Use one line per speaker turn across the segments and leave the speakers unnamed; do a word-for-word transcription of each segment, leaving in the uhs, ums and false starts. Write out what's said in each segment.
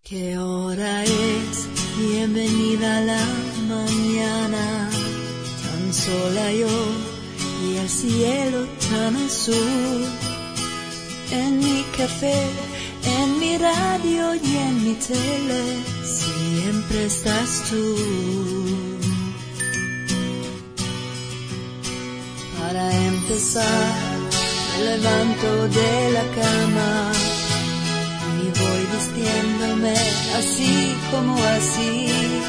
¿Qué hora es? Bienvenida a la mañana, tan sola yo y el cielo tan azul. En mi café, en mi radio y en mi tele, siempre estás tú. Para empezar, me levanto de la cama y voy vistiéndome así como así.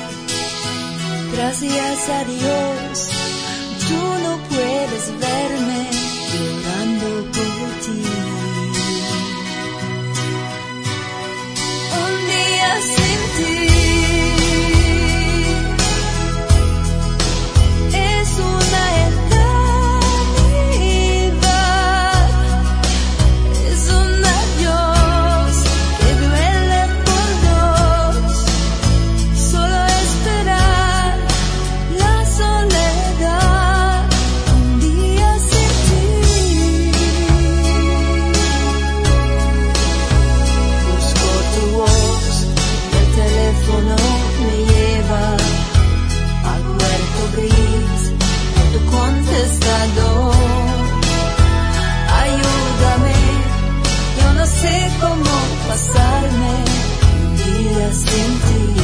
Gracias a Dios, tú no puedes verme llorando por ti. Un día sin ti es una eternidad, es un adiós que duele por dos, solo esperar la soledad. Un día sin ti, busco tu voz, el teléfono me lleva al cuarto gris de tu contestador. Ayúdame, yo no sé cómo pasarme un día sin ti.